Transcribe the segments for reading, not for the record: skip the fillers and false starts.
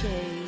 shade.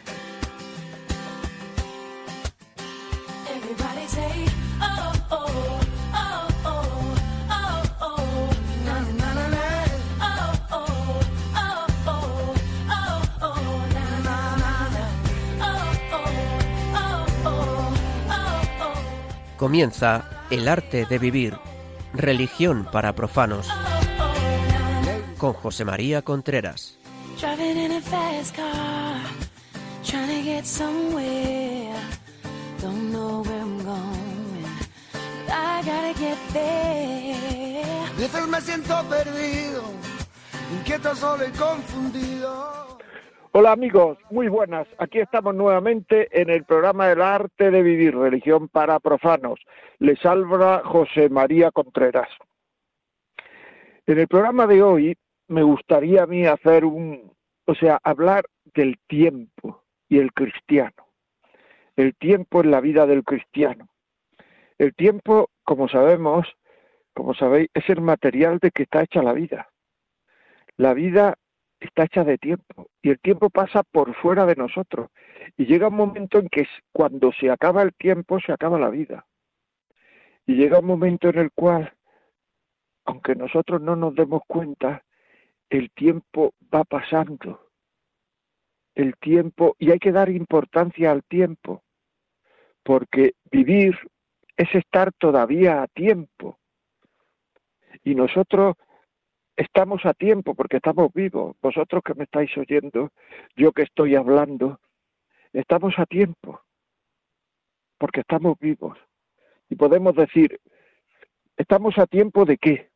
Everybody say, oh, oh, oh, oh, oh, oh, na na na na, oh, oh, oh, oh, oh, oh, na na na na, oh, oh, oh, oh, oh. Comienza El arte de vivir, religión para profanos, con José María Contreras. Driving in a fast car, trying to get somewhere. Don't know where I'm going, but I gotta get there. A veces me siento perdido, inquieto, solo y confundido. Hola amigos, muy buenas. Aquí estamos nuevamente en el programa El arte de vivir, religión para profanos. Les habla José María Contreras. En el programa de hoy me gustaría a mí hablar del tiempo y el cristiano. El tiempo en la vida del cristiano. El tiempo, como sabéis, es el material de que está hecha la vida. La vida está hecha de tiempo y el tiempo pasa por fuera de nosotros. Y llega un momento en que cuando se acaba el tiempo, se acaba la vida. Y llega un momento en el cual, aunque nosotros no nos demos cuenta, el tiempo va pasando. El tiempo, y hay que dar importancia al tiempo, porque vivir es estar todavía a tiempo. Y nosotros estamos a tiempo porque estamos vivos. Vosotros que me estáis oyendo, yo que estoy hablando, estamos a tiempo porque estamos vivos. Y podemos decir, ¿estamos a tiempo de qué?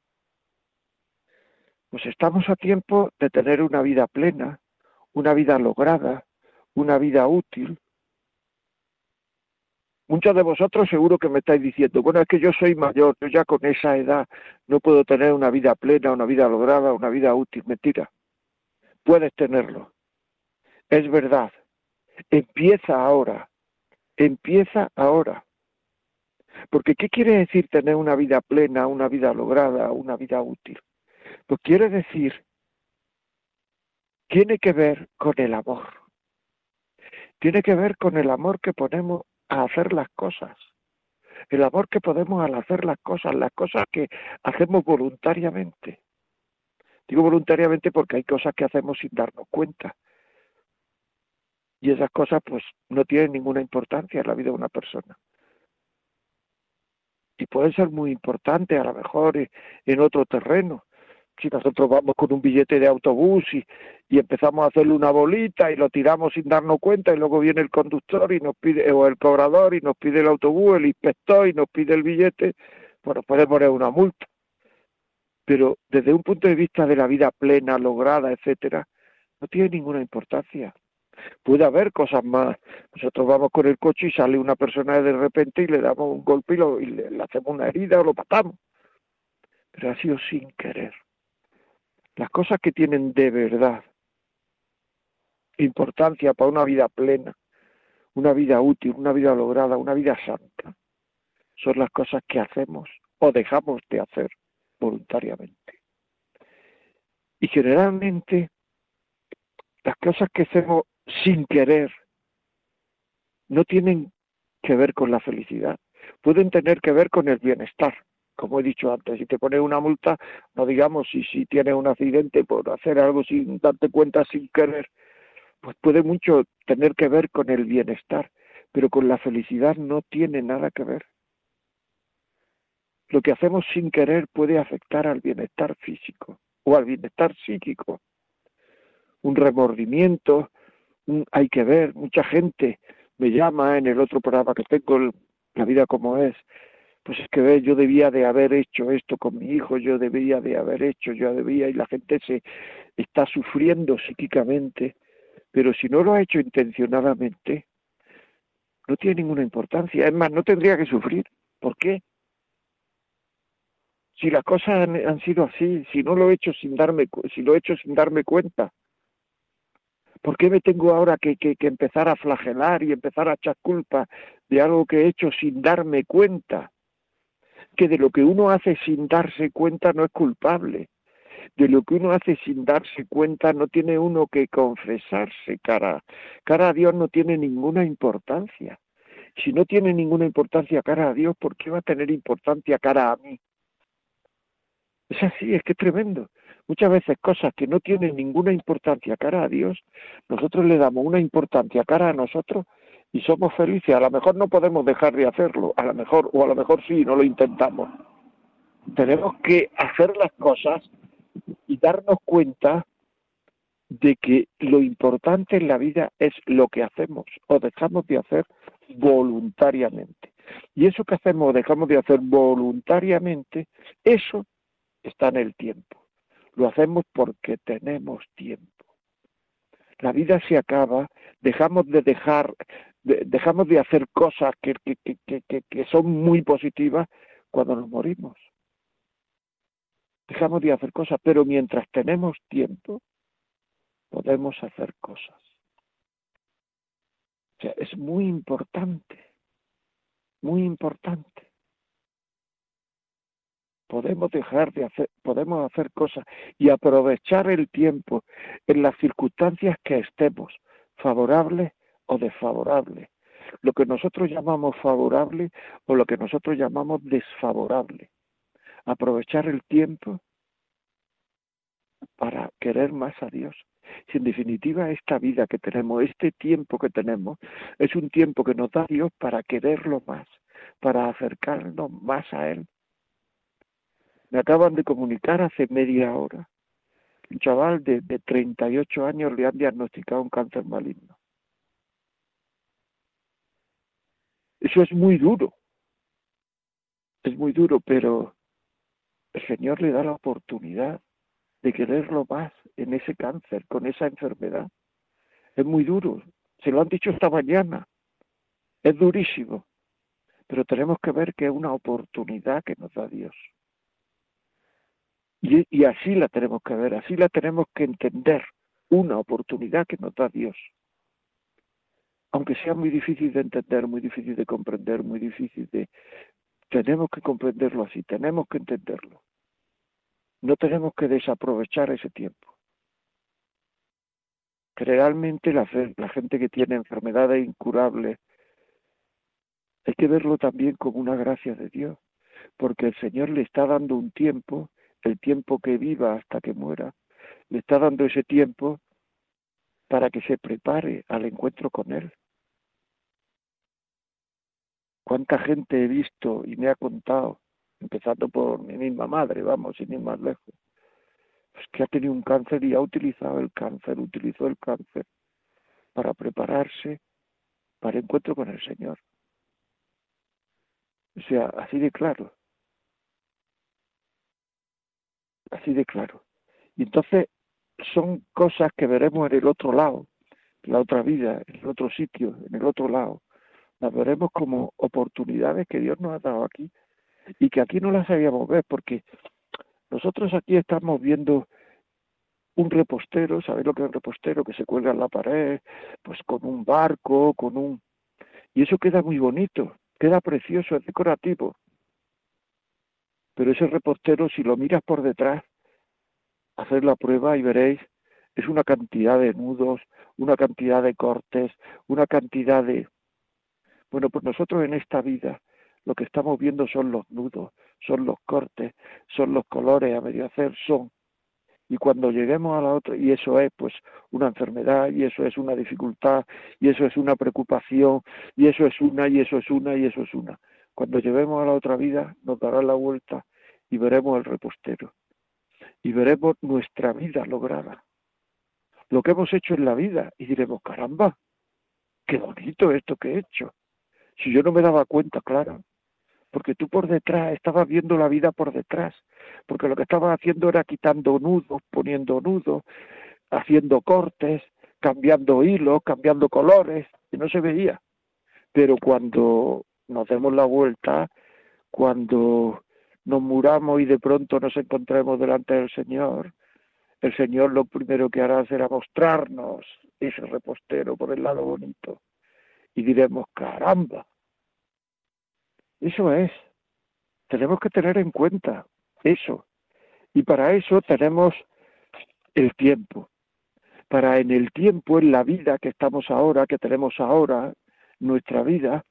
Pues estamos a tiempo de tener una vida plena, una vida lograda, una vida útil. Muchos de vosotros seguro que me estáis diciendo, bueno, es que yo soy mayor, yo ya con esa edad no puedo tener una vida plena, una vida lograda, una vida útil. Mentira. Puedes tenerlo. Es verdad. Empieza ahora. Empieza ahora. Porque ¿qué quiere decir tener una vida plena, una vida lograda, una vida útil? Pues quiere decir, tiene que ver con el amor. Tiene que ver con el amor que ponemos a hacer las cosas. El amor que podemos al hacer las cosas que hacemos voluntariamente. Digo voluntariamente porque hay cosas que hacemos sin darnos cuenta. Y esas cosas pues no tienen ninguna importancia en la vida de una persona. Y pueden ser muy importantes a lo mejor en otro terreno. Si nosotros vamos con un billete de autobús y empezamos a hacerle una bolita y lo tiramos sin darnos cuenta y luego viene el conductor y nos pide, o el cobrador y nos pide el autobús, el inspector y nos pide el billete, bueno, puede poner una multa. Pero desde un punto de vista de la vida plena, lograda, etcétera, no tiene ninguna importancia. Puede haber cosas más. Nosotros vamos con el coche y sale una persona de repente y le damos un golpe y le hacemos una herida o lo matamos. Pero ha sido sin querer. Las cosas que tienen de verdad importancia para una vida plena, una vida útil, una vida lograda, una vida santa, son las cosas que hacemos o dejamos de hacer voluntariamente. Y generalmente las cosas que hacemos sin querer no tienen que ver con la felicidad, pueden tener que ver con el bienestar. Como he dicho antes, si te pones una multa, no digamos si tienes un accidente por hacer algo sin darte cuenta, sin querer, pues puede mucho tener que ver con el bienestar, pero con la felicidad no tiene nada que ver. Lo que hacemos sin querer puede afectar al bienestar físico o al bienestar psíquico. Un remordimiento, hay que ver, mucha gente me llama en el otro programa que tengo, La vida como es, pues es que yo debía de haber hecho esto con mi hijo, y la gente se está sufriendo psíquicamente, pero si no lo ha hecho intencionadamente, no tiene ninguna importancia, es más, no tendría que sufrir. ¿Por qué? Si las cosas han sido así, si lo he hecho sin darme cuenta, ¿por qué me tengo ahora que empezar a flagelar y empezar a echar culpa de algo que he hecho sin darme cuenta? Que de lo que uno hace sin darse cuenta no es culpable. de lo que uno hace sin darse cuenta, no tiene uno que confesarse cara a Dios, no tiene ninguna importancia. Si no tiene ninguna importancia cara a Dios, ¿por qué va a tener importancia cara a mí? Es así, es que es tremendo. Muchas veces cosas que no tienen ninguna importancia cara a Dios, nosotros le damos una importancia cara a nosotros y somos felices. A lo mejor no podemos dejar de hacerlo, a lo mejor sí, no lo intentamos. Tenemos que hacer las cosas y darnos cuenta de que lo importante en la vida es lo que hacemos o dejamos de hacer voluntariamente. Y eso que hacemos o dejamos de hacer voluntariamente, eso está en el tiempo. Lo hacemos porque tenemos tiempo. La vida se acaba, dejamos de hacer cosas que son muy positivas cuando nos morimos. Dejamos de hacer cosas, pero mientras tenemos tiempo, podemos hacer cosas. O sea, es muy importante, muy importante. Podemos hacer cosas y aprovechar el tiempo en las circunstancias que estemos, favorables o desfavorables. Lo que nosotros llamamos favorable o lo que nosotros llamamos desfavorable. Aprovechar el tiempo para querer más a Dios. Si en definitiva esta vida que tenemos, este tiempo que tenemos, es un tiempo que nos da Dios para quererlo más, para acercarnos más a Él. Me acaban de comunicar hace media hora. Un chaval de 38 años le han diagnosticado un cáncer maligno. Eso es muy duro, pero el Señor le da la oportunidad de quererlo más en ese cáncer, con esa enfermedad. Es muy duro, se lo han dicho esta mañana, es durísimo, pero tenemos que ver que es una oportunidad que nos da Dios. Y así la tenemos que ver, así la tenemos que entender, una oportunidad que nos da Dios. Aunque sea muy difícil de entender, muy difícil de comprender, tenemos que comprenderlo así, tenemos que entenderlo. No tenemos que desaprovechar ese tiempo. Generalmente la gente que tiene enfermedades incurables, hay que verlo también como una gracia de Dios, porque el Señor le está dando un tiempo, el tiempo que viva hasta que muera, le está dando ese tiempo para que se prepare al encuentro con Él. ¿Cuánta gente he visto y me ha contado, empezando por mi misma madre, vamos, sin ir más lejos, pues que ha tenido un cáncer y ha utilizó el cáncer para prepararse para el encuentro con el Señor? O sea, así de claro. Así de claro. Y entonces son cosas que veremos en el otro lado, en la otra vida, en el otro sitio, en el otro lado. Las veremos como oportunidades que Dios nos ha dado aquí y que aquí no las sabíamos ver, porque nosotros aquí estamos viendo un repostero, ¿sabéis lo que es un repostero? Que se cuelga en la pared, pues con un barco, y eso queda muy bonito, queda precioso, es decorativo. Pero ese repostero, si lo miras por detrás, haced la prueba y veréis, es una cantidad de nudos, una cantidad de cortes, una cantidad de... Bueno, pues nosotros en esta vida lo que estamos viendo son los nudos, son los cortes, son los colores a medio hacer, Y cuando lleguemos a la otra, y eso es pues una enfermedad, y eso es una dificultad, y eso es una preocupación, y eso es una, y eso es una, y eso es una. Cuando lleguemos a la otra vida, nos dará la vuelta y veremos el repostero. Y veremos nuestra vida lograda. Lo que hemos hecho en la vida. Y diremos, caramba, qué bonito esto que he hecho. Si yo no me daba cuenta, claro. Porque tú por detrás estabas viendo la vida por detrás. Porque lo que estabas haciendo era quitando nudos, poniendo nudos, haciendo cortes, cambiando hilos, cambiando colores, y no se veía. Pero cuando nos demos la vuelta, cuando nos muramos y de pronto nos encontremos delante del Señor, el Señor lo primero que hará será mostrarnos ese repostero por el lado bonito. Y diremos, caramba, eso es. Tenemos que tener en cuenta eso. Y para eso tenemos el tiempo. Para en el tiempo, en la vida que estamos ahora, que tenemos ahora, nuestra vida,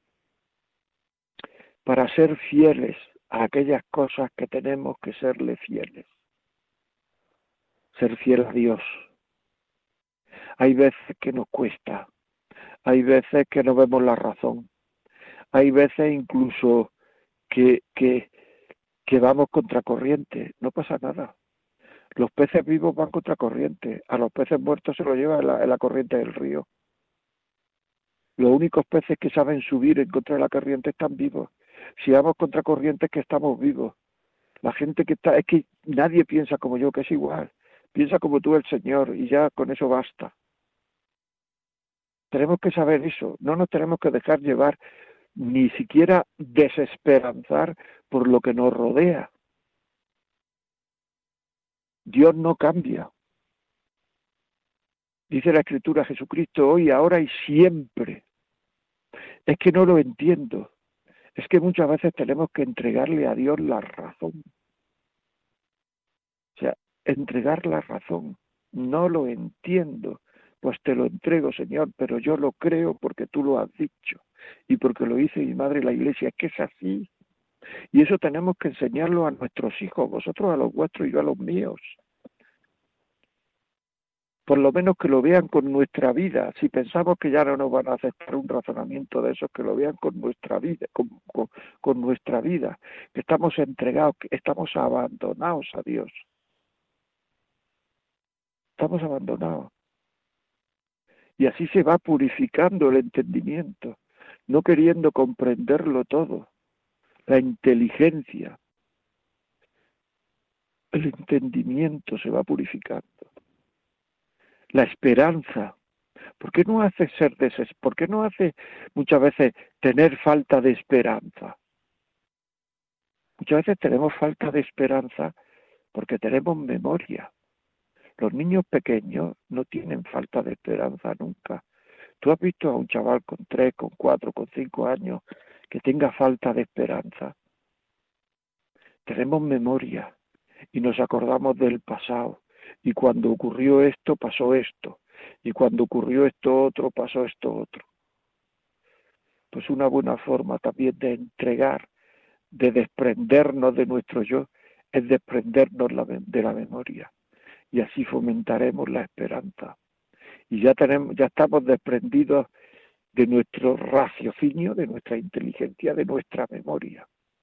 para ser fieles a aquellas cosas que tenemos que serle fieles. Ser fiel a Dios. Hay veces que nos cuesta, hay veces que no vemos la razón, hay veces incluso que vamos contracorriente, no pasa nada. Los peces vivos van contracorriente, a los peces muertos se los lleva en la corriente del río. Los únicos peces que saben subir en contra de la corriente están vivos. Si vamos contracorriente es que estamos vivos. La gente que está, es que nadie piensa como yo, que es igual. Piensa como tú el Señor y ya con eso basta. Tenemos que saber eso, no nos tenemos que dejar llevar, ni siquiera desesperanzar por lo que nos rodea. Dios no cambia. Dice la Escritura, Jesucristo hoy, ahora y siempre. Es que no lo entiendo. Es que muchas veces tenemos que entregarle a Dios la razón. O sea, entregar la razón. No lo entiendo. Pues te lo entrego, Señor, pero yo lo creo porque tú lo has dicho y porque lo dice mi madre la Iglesia, es que es así. Y eso tenemos que enseñarlo a nuestros hijos, vosotros a los vuestros y yo a los míos. Por lo menos que lo vean con nuestra vida. Si pensamos que ya no nos van a aceptar un razonamiento de esos, que lo vean con nuestra vida, con nuestra vida, que estamos entregados, que estamos abandonados a Dios. Estamos abandonados. Y así se va purificando el entendimiento, no queriendo comprenderlo todo. La inteligencia, el entendimiento se va purificando. La esperanza. ¿Por qué no hace ¿Por qué no hace muchas veces tener falta de esperanza? Muchas veces tenemos falta de esperanza porque tenemos memoria. Los niños pequeños no tienen falta de esperanza nunca. ¿Tú has visto a un chaval con 3, con 4, con 5 años que tenga falta de esperanza? Tenemos memoria y nos acordamos del pasado. Y cuando ocurrió esto, pasó esto. Y cuando ocurrió esto otro, pasó esto otro. Pues una buena forma también de entregar, de desprendernos de nuestro yo, es desprendernos de la memoria. Y así fomentaremos la esperanza. Y ya estamos desprendidos de nuestro raciocinio, de nuestra inteligencia, de nuestra memoria.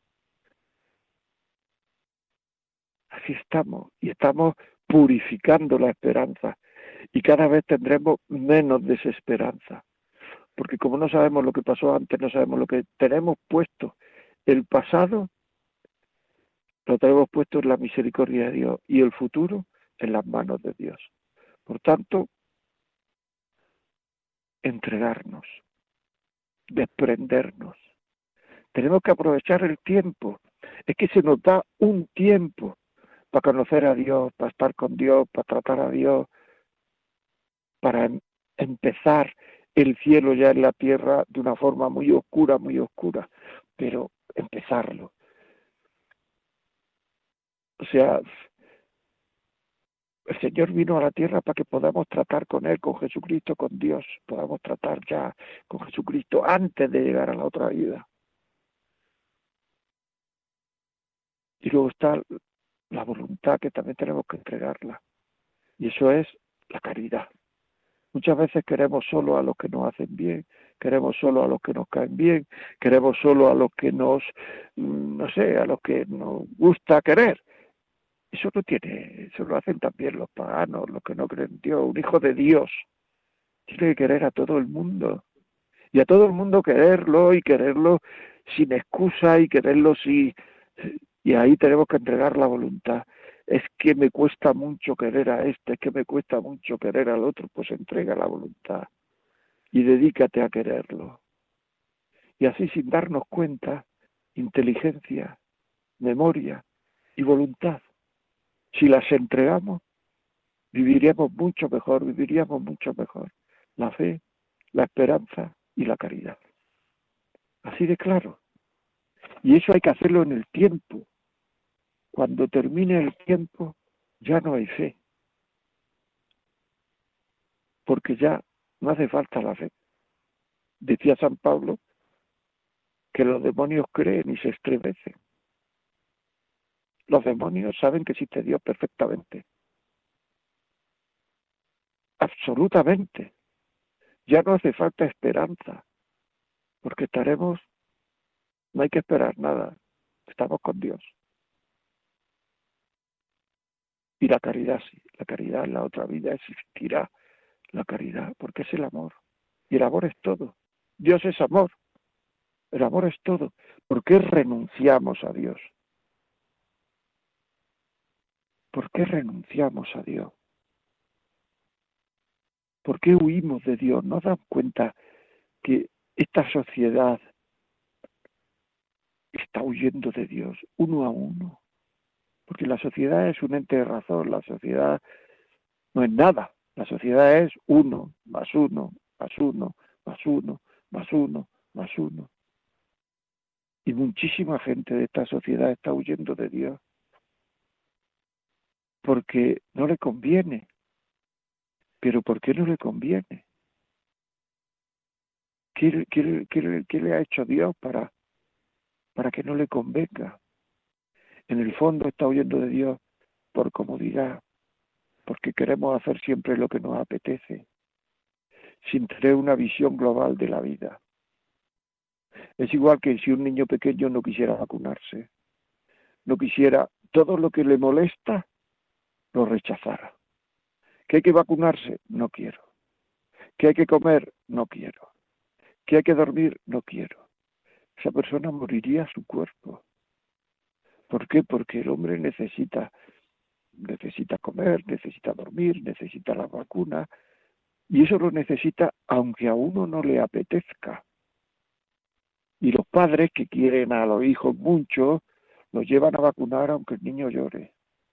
Así estamos, y estamos purificando la esperanza, y cada vez tendremos menos desesperanza, porque como no sabemos lo que pasó antes, no sabemos lo que tenemos puesto, el pasado lo tenemos puesto en la misericordia de Dios, y el futuro en las manos de Dios. Por tanto, entregarnos, desprendernos. Tenemos que aprovechar el tiempo. Es que se nos da un tiempo para conocer a Dios, para estar con Dios, para tratar a Dios, para empezar el cielo ya en la tierra de una forma muy oscura, pero empezarlo. O sea, el Señor vino a la tierra para que podamos tratar con Él, con Jesucristo, con Dios, podamos tratar ya con Jesucristo antes de llegar a la otra vida. Y luego está la voluntad, que también tenemos que entregarla. Y eso es la caridad. Muchas veces queremos solo a los que nos hacen bien, queremos solo a los que nos caen bien, queremos solo a los que nos, no sé, a los que nos gusta querer. Eso lo hacen también los paganos, los que no creen en Dios. Un hijo de Dios tiene que querer a todo el mundo. Y a todo el mundo quererlo, y quererlo sin excusa, y quererlo sin... Y ahí tenemos que entregar la voluntad. Es que me cuesta mucho querer a este, es que me cuesta mucho querer al otro, pues entrega la voluntad y dedícate a quererlo. Y así, sin darnos cuenta, inteligencia, memoria y voluntad, si las entregamos, viviríamos mucho mejor. La fe, la esperanza y la caridad. Así de claro. Y eso hay que hacerlo en el tiempo. cuando termine el tiempo, ya no hay fe, porque ya no hace falta la fe. Decía San Pablo que los demonios creen y se estremecen. Los demonios saben que existe Dios perfectamente. Absolutamente. Ya no hace falta esperanza, porque no hay que esperar nada, estamos con Dios. Y la caridad sí, la caridad en la otra vida existirá, la caridad, porque es el amor. Y el amor es todo. Dios es amor. El amor es todo. ¿Por qué renunciamos a Dios? ¿Por qué renunciamos a Dios? ¿Por qué huimos de Dios? ¿No dan cuenta que esta sociedad está huyendo de Dios uno a uno? Porque la sociedad es un ente de razón, la sociedad no es nada, la sociedad es uno, más uno, más uno, más uno, más uno, más uno. Y muchísima gente de esta sociedad está huyendo de Dios porque no le conviene. ¿Pero por qué no le conviene? ¿Qué le ha hecho Dios para que no le convenga? En el fondo está huyendo de Dios por comodidad, porque queremos hacer siempre lo que nos apetece, sin tener una visión global de la vida. Es igual que si un niño pequeño no quisiera vacunarse, no quisiera, todo lo que le molesta, lo rechazara. ¿Que hay que vacunarse? No quiero. ¿Que hay que comer? No quiero. ¿Que hay que dormir? No quiero. Esa persona moriría a su cuerpo. ¿Por qué? Porque el hombre necesita comer, necesita dormir, necesita la vacuna, y eso lo necesita aunque a uno no le apetezca. Y los padres que quieren a los hijos mucho, los llevan a vacunar aunque el niño llore.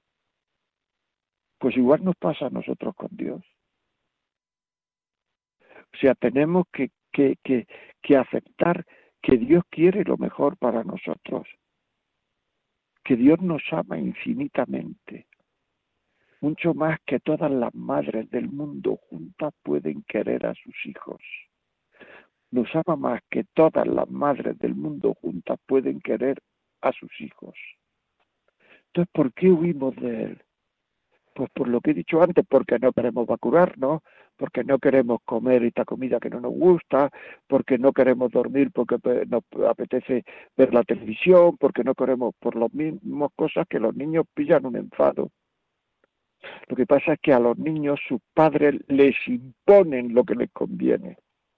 Pues igual nos pasa a nosotros con Dios. O sea, tenemos que aceptar que Dios quiere lo mejor para nosotros, que Dios nos ama infinitamente, mucho más que todas las madres del mundo juntas pueden querer a sus hijos. Nos ama más que todas las madres del mundo juntas pueden querer a sus hijos. Entonces, ¿por qué huimos de Él? Pues por lo que he dicho antes, porque no queremos vacunarnos, porque no queremos comer esta comida que no nos gusta, porque no queremos dormir porque nos apetece ver la televisión, porque no queremos, por las mismas cosas que los niños pillan un enfado. Lo que pasa es que a los niños sus padres les imponen lo que les conviene.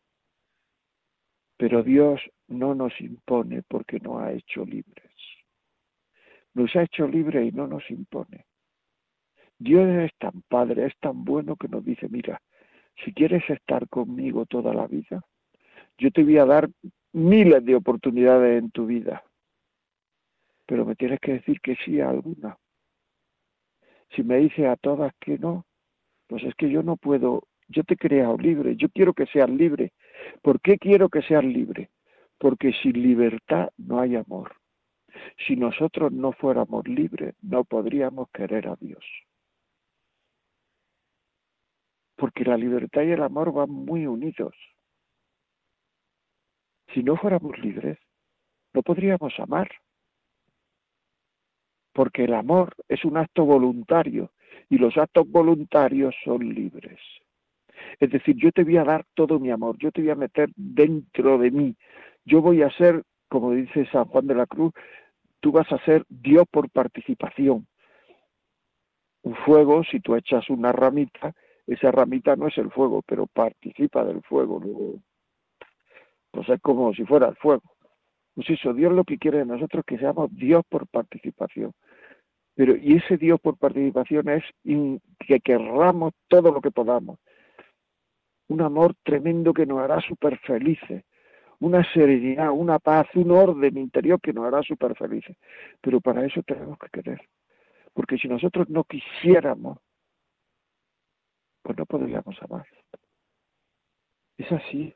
Pero Dios no nos impone porque nos ha hecho libres. Nos ha hecho libres y no nos impone. Dios es tan padre, es tan bueno que nos dice, mira, si quieres estar conmigo toda la vida, yo te voy a dar miles de oportunidades en tu vida, pero me tienes que decir que sí a alguna. Si me dices a todas que no, pues es que yo no puedo, yo te he creado libre, yo quiero que seas libre. ¿Por qué quiero que seas libre? Porque sin libertad no hay amor. Si nosotros no fuéramos libres, no podríamos querer a Dios. Porque la libertad y el amor van muy unidos. Si no fuéramos libres, no podríamos amar. Porque el amor es un acto voluntario y los actos voluntarios son libres. Es decir, yo te voy a dar todo mi amor, yo te voy a meter dentro de mí. Yo voy a ser, como dice San Juan de la Cruz, tú vas a ser Dios por participación. Un fuego, si tú echas una ramita, esa ramita no es el fuego, pero participa del fuego. Luego, pues es como si fuera el fuego. Pues eso, Dios lo que quiere de nosotros es que seamos Dios por participación. Pero, y ese Dios por participación es que querramos todo lo que podamos. Un amor tremendo que nos hará súper felices. Una serenidad, una paz, un orden interior que nos hará súper felices. Pero para eso tenemos que querer. Porque si nosotros no quisiéramos, pues no podríamos amar. Es así.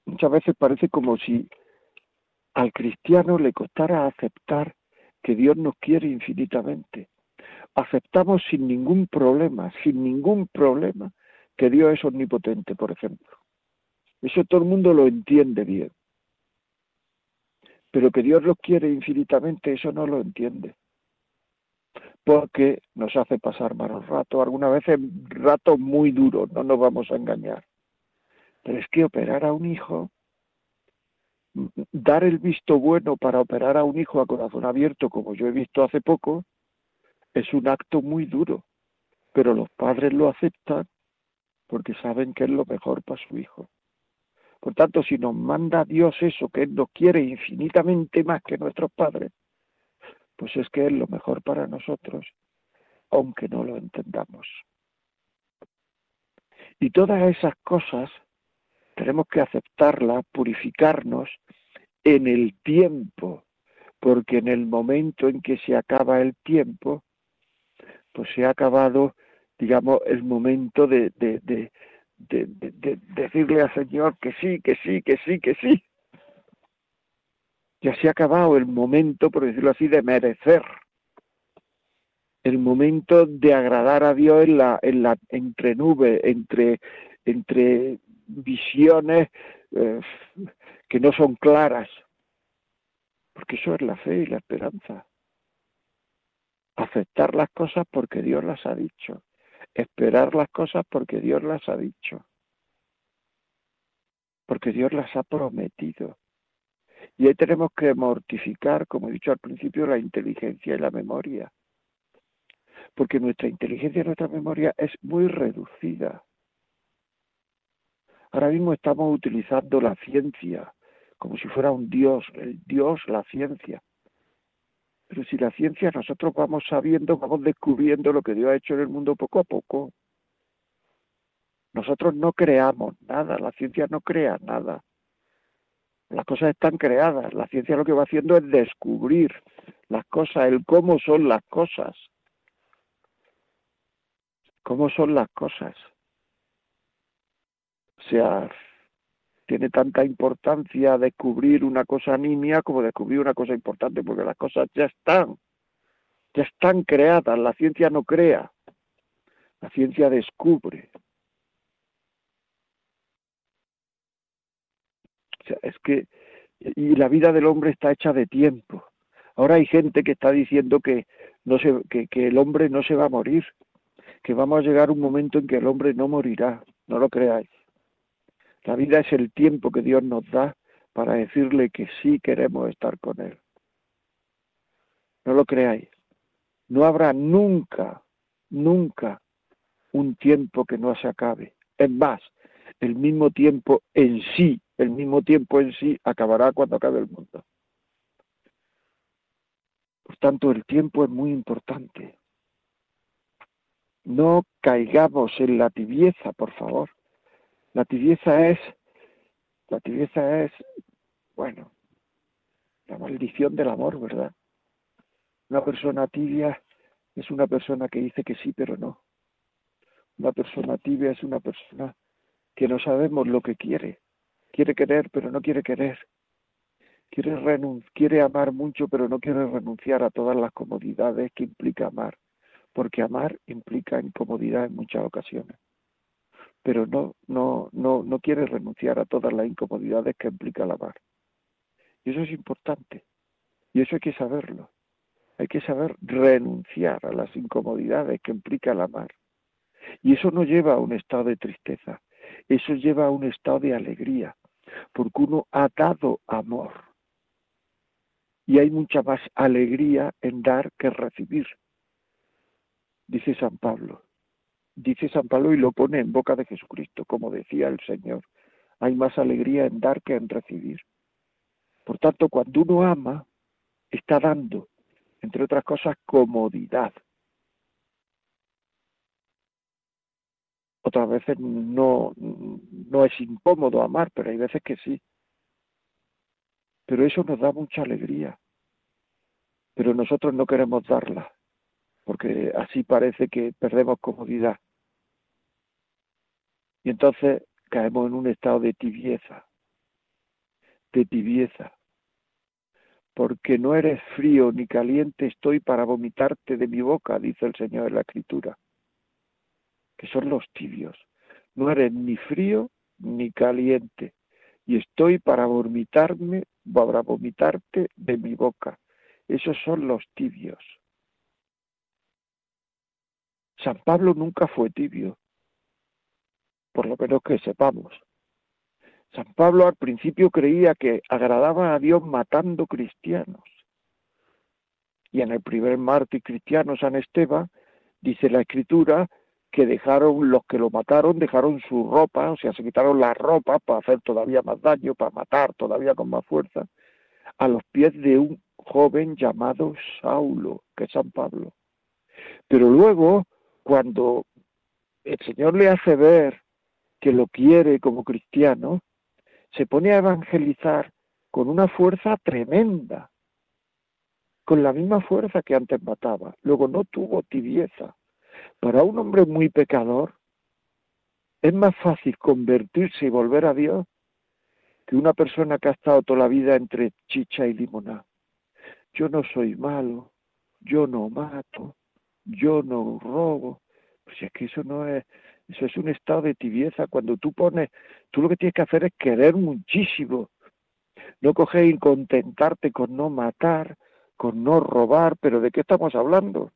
Muchas veces parece como si al cristiano le costara aceptar que Dios nos quiere infinitamente. Aceptamos sin ningún problema, que Dios es omnipotente, por ejemplo. Eso todo el mundo lo entiende bien. Pero que Dios los quiere infinitamente, eso no lo entiende. Porque nos hace pasar malos ratos, algunas veces ratos muy duros, no nos vamos a engañar. Pero es que operar a un hijo, dar el visto bueno para operar a un hijo a corazón abierto, como yo he visto hace poco, es un acto muy duro. Pero los padres lo aceptan porque saben que es lo mejor para su hijo. Por tanto, si nos manda Dios eso, que Él nos quiere infinitamente más que nuestros padres, pues es que es lo mejor para nosotros, aunque no lo entendamos. Y todas esas cosas tenemos que aceptarlas, purificarnos en el tiempo, porque en el momento en que se acaba el tiempo, pues se ha acabado, digamos, el momento de decirle al Señor que sí, que sí, que sí, que sí. Ya se ha acabado el momento, por decirlo así, de merecer. El momento de agradar a Dios entre nubes, entre visiones que no son claras. Porque eso es la fe y la esperanza. Aceptar las cosas porque Dios las ha dicho. Esperar las cosas porque Dios las ha dicho. Porque Dios las ha prometido. Y ahí tenemos que mortificar, como he dicho al principio, la inteligencia y la memoria. Porque nuestra inteligencia y nuestra memoria es muy reducida. Ahora mismo estamos utilizando la ciencia como si fuera un Dios, el Dios, la ciencia. Pero si la ciencia nosotros vamos sabiendo, vamos descubriendo lo que Dios ha hecho en el mundo poco a poco. Nosotros no creamos nada, la ciencia no crea nada. Las cosas están creadas, la ciencia lo que va haciendo es descubrir las cosas, el cómo son las cosas. ¿Cómo son las cosas? O sea, tiene tanta importancia descubrir una cosa nimia como descubrir una cosa importante, porque las cosas ya están creadas, la ciencia no crea, la ciencia descubre. O sea, es que, y la vida del hombre está hecha de tiempo. Ahora hay gente que está diciendo que el hombre no se va a morir, que vamos a llegar a un momento en que el hombre no morirá, no lo creáis. La vida es el tiempo que Dios nos da para decirle que sí queremos estar con Él. No lo creáis. No habrá nunca un tiempo que no se acabe. Es más, el mismo tiempo en sí acabará cuando acabe el mundo. Por tanto, el tiempo es muy importante. No caigamos en la tibieza, por favor. La tibieza es, bueno, la maldición del amor, ¿verdad? Una persona tibia es una persona que dice que sí, pero no. Una persona tibia es una persona que no sabemos lo que quiere. Quiere querer, pero no quiere querer. Quiere amar mucho, pero no quiere renunciar a todas las comodidades que implica amar. Porque amar implica incomodidad en muchas ocasiones. Pero no quiere renunciar a todas las incomodidades que implica el amar. Y eso es importante. Y eso hay que saberlo. Hay que saber renunciar a las incomodidades que implica el amar. Y eso no lleva a un estado de tristeza. Eso lleva a un estado de alegría. Porque uno ha dado amor. Y hay mucha más alegría en dar que recibir. Dice San Pablo. Dice San Pablo y lo pone en boca de Jesucristo, como decía el Señor. Hay más alegría en dar que en recibir. Por tanto, cuando uno ama, está dando, entre otras cosas, comodidad. Otras veces no es incómodo amar, pero hay veces que sí. Pero eso nos da mucha alegría. Pero nosotros no queremos darla, porque así parece que perdemos comodidad. Y entonces caemos en un estado de tibieza. de tibieza, porque no eres frío ni caliente, estoy para vomitarte de mi boca, dice el Señor en la Escritura, que son los tibios. No eres ni frío ni caliente, y estoy para vomitarte de mi boca. Esos son los tibios. San Pablo nunca fue tibio, por lo menos que sepamos. San Pablo al principio creía que agradaba a Dios matando cristianos. Y en el primer mártir cristiano, San Esteban, dice la Escritura que los que lo mataron, dejaron su ropa, o sea, se quitaron la ropa para hacer todavía más daño, para matar todavía con más fuerza, a los pies de un joven llamado Saulo, que es San Pablo. Pero luego, cuando el Señor le hace ver que lo quiere como cristiano, se pone a evangelizar con una fuerza tremenda, con la misma fuerza que antes mataba. Luego no tuvo tibieza. Para un hombre muy pecador, es más fácil convertirse y volver a Dios que una persona que ha estado toda la vida entre chicha y limonada. Yo no soy malo, yo no mato, yo no robo. Pues es que eso es un estado de tibieza. Cuando tú lo que tienes que hacer es querer muchísimo, no coger y contentarte con no matar, con no robar. ¿Pero de qué estamos hablando?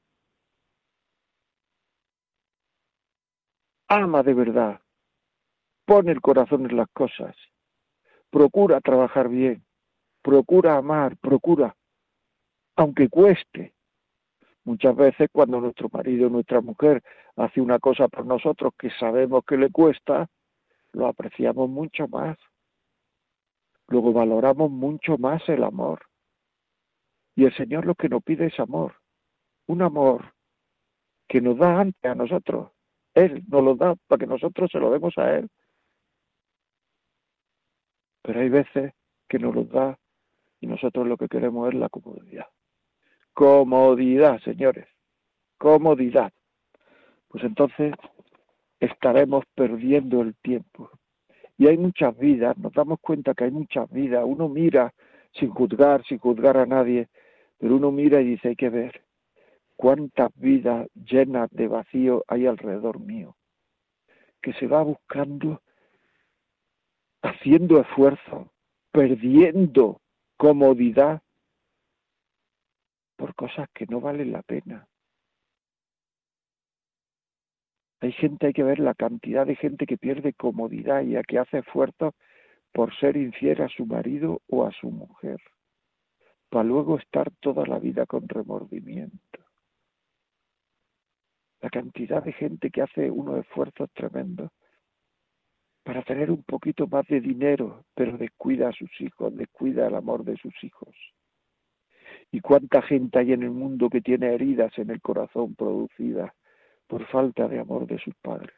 Ama de verdad, pon el corazón en las cosas, procura trabajar bien, procura amar, procura, aunque cueste. Muchas veces cuando nuestro marido o nuestra mujer hace una cosa por nosotros que sabemos que le cuesta, lo apreciamos mucho más. Luego valoramos mucho más el amor. Y el Señor lo que nos pide es amor. Un amor que nos da antes a nosotros. Él nos lo da para que nosotros se lo demos a Él. Pero hay veces que nos lo da y nosotros lo que queremos es la comodidad. Comodidad, señores. Comodidad. Pues entonces estaremos perdiendo el tiempo. Y hay muchas vidas, nos damos cuenta que hay muchas vidas. Uno mira sin juzgar a nadie, pero uno mira y dice, hay que ver cuántas vidas llenas de vacío hay alrededor mío, que se va buscando, haciendo esfuerzo, perdiendo comodidad por cosas que no valen la pena. Hay que ver la cantidad de gente que pierde comodidad y a que hace esfuerzos por ser infiel a su marido o a su mujer, para luego estar toda la vida con remordimiento. La cantidad de gente que hace unos esfuerzos tremendos para tener un poquito más de dinero, pero descuida a sus hijos, descuida el amor de sus hijos. Y cuánta gente hay en el mundo que tiene heridas en el corazón producidas por falta de amor de sus padres.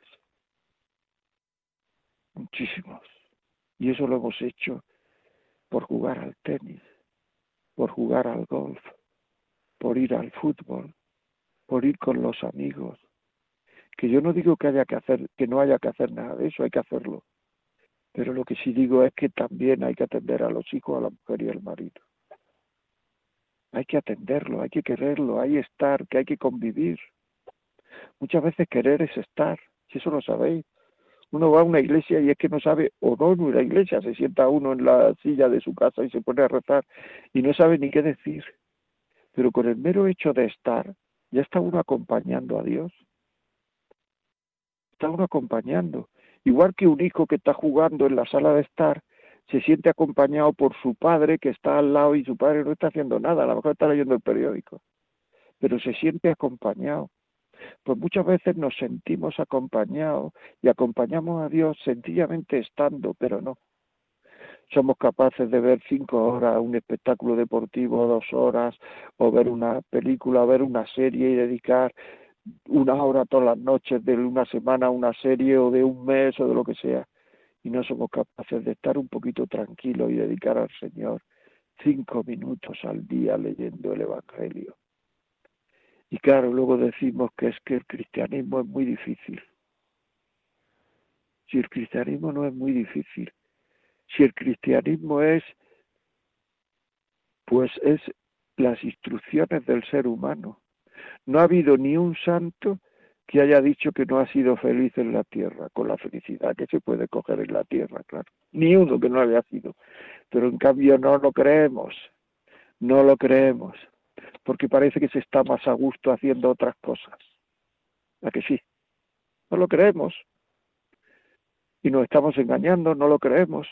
Muchísimos. Y eso lo hemos hecho por jugar al tenis, por jugar al golf, por ir al fútbol, por ir con los amigos. Que yo no digo que no haya que hacer nada de eso, hay que hacerlo. Pero lo que sí digo es que también hay que atender a los hijos, a la mujer y al marido. Hay que atenderlo, hay que quererlo, hay que estar, que hay que convivir. Muchas veces querer es estar, si eso lo sabéis. Uno va a una iglesia y es que no sabe, o no en una iglesia, se sienta uno en la silla de su casa y se pone a rezar y no sabe ni qué decir. Pero con el mero hecho de estar, ya está uno acompañando a Dios. Está uno acompañando. Igual que un hijo que está jugando en la sala de estar, se siente acompañado por su padre que está al lado y su padre no está haciendo nada, a lo mejor está leyendo el periódico, pero se siente acompañado. Pues muchas veces nos sentimos acompañados y acompañamos a Dios sencillamente estando, pero no. Somos capaces de ver 5 horas un espectáculo deportivo, 2 horas, o ver una película, o ver una serie y dedicar 1 hora todas las noches de una semana a una serie o de un mes o de lo que sea. Y no somos capaces de estar un poquito tranquilos y dedicar al Señor 5 minutos al día leyendo el Evangelio. Y claro, luego decimos que es que el cristianismo es muy difícil. Si el cristianismo no es muy difícil, si el cristianismo es Pues es las instrucciones del ser humano. No ha habido ni un santo que haya dicho que no ha sido feliz en la tierra, con la felicidad que se puede coger en la tierra, claro. Ni uno que no haya sido. Pero en cambio no lo creemos, porque parece que se está más a gusto haciendo otras cosas. ¿A que sí? No lo creemos. Y nos estamos engañando, no lo creemos.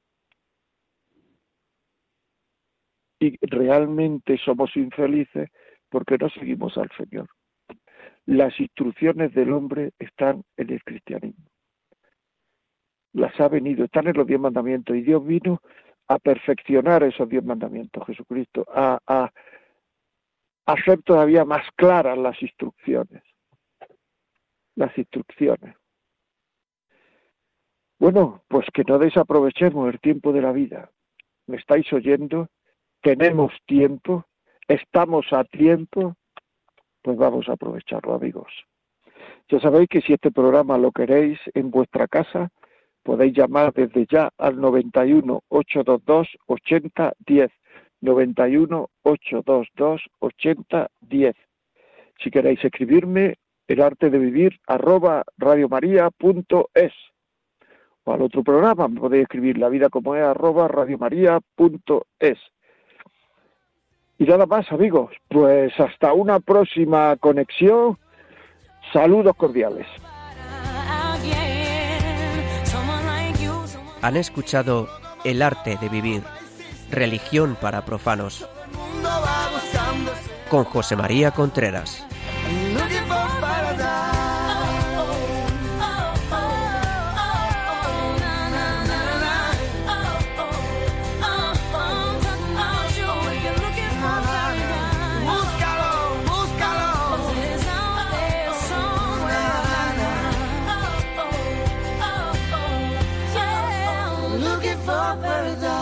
Y realmente somos infelices porque no seguimos al Señor. Las instrucciones del hombre están en el cristianismo. Las ha venido, están en los 10 mandamientos, y Dios vino a perfeccionar esos 10 mandamientos, Jesucristo, a hacer todavía más claras las instrucciones. Las instrucciones. Bueno, pues que no desaprovechemos el tiempo de la vida. ¿Me estáis oyendo? Tenemos tiempo, estamos a tiempo, pues vamos a aprovecharlo, amigos. Ya sabéis que si este programa lo queréis en vuestra casa, podéis llamar desde ya al 91 822 8010, 91 822 8010. Si queréis escribirme, elartedevivir@radiomaria.es, o al otro programa me podéis escribir lavidacomoes@radiomaria.es. Y nada más, amigos, pues hasta una próxima conexión. Saludos cordiales. Han escuchado El arte de vivir, religión para profanos, con José María Contreras. Paradise.